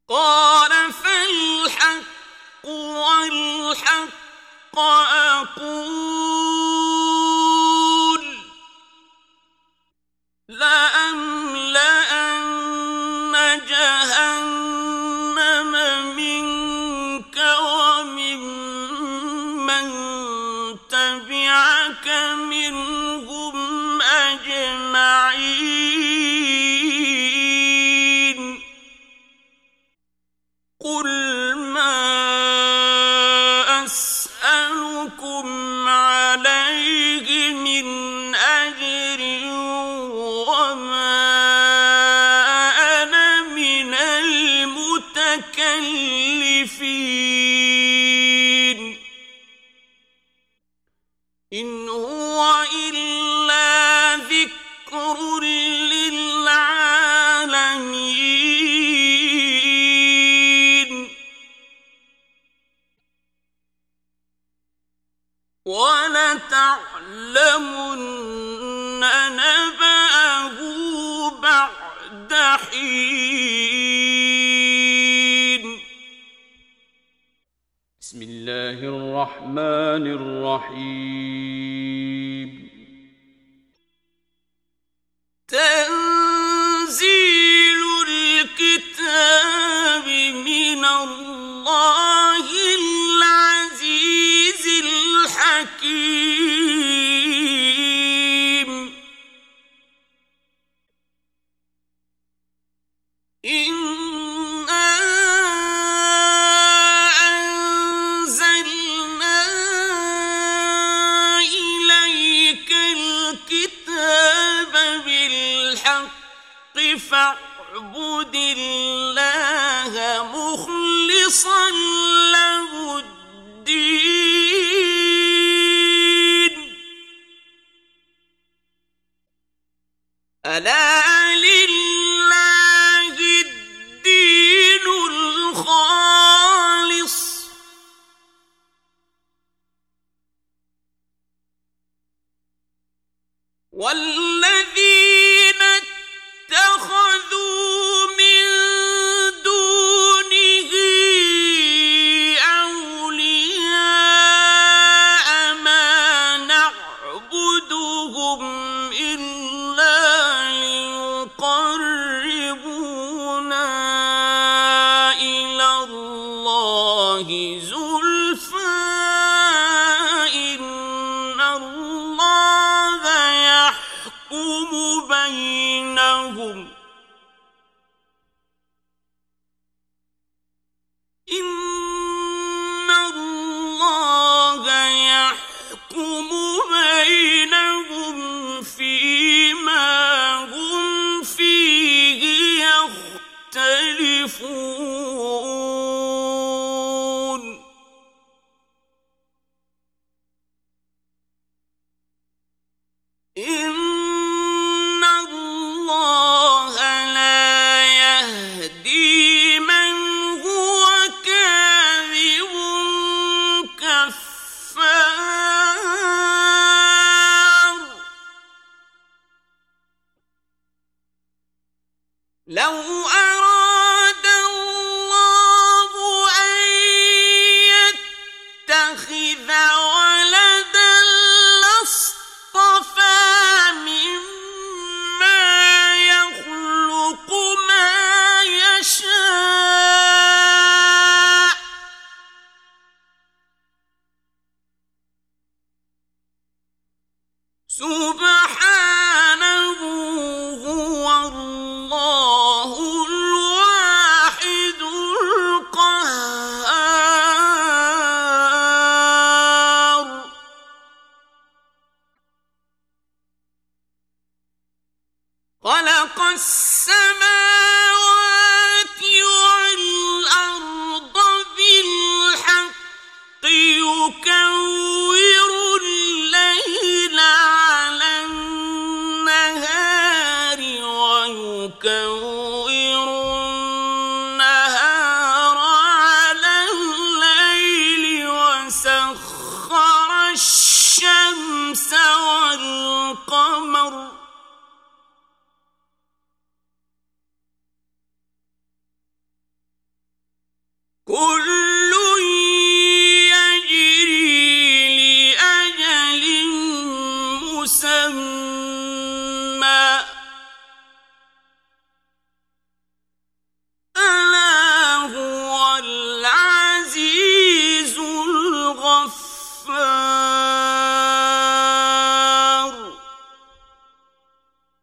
قال فالحق والحق أقول لأملأن جهنم منك وممن تبعك منهم أجمعين قل ما أسألكم عليه من أجر وما أنا من المتكلفين إن هو إلا ذكر للعالمين ولتعلمن نبأه بعد حين. بسم الله الرحمن الرحيم. تنزيل الكتاب من الله العزيز الحكيم. إنا أنزلنا إليك الكتاب بالحق فاعبد الله مخلصا له الدين ألا لله الدين الخالص والذين اتخذوا من دونه أولياء ما نعبدهم إلا ليقربونا إلى الله زلفى إن الله يحكم بينهم إن الله يحكم بينهم فيما هم فيه يختلفون إن الله لا يهدي من هو كاذب كفار لو أراد الله أن يتخذ ولدا لاصطفى مما يخلق ما يشاء سبحانه هو الله الوهاب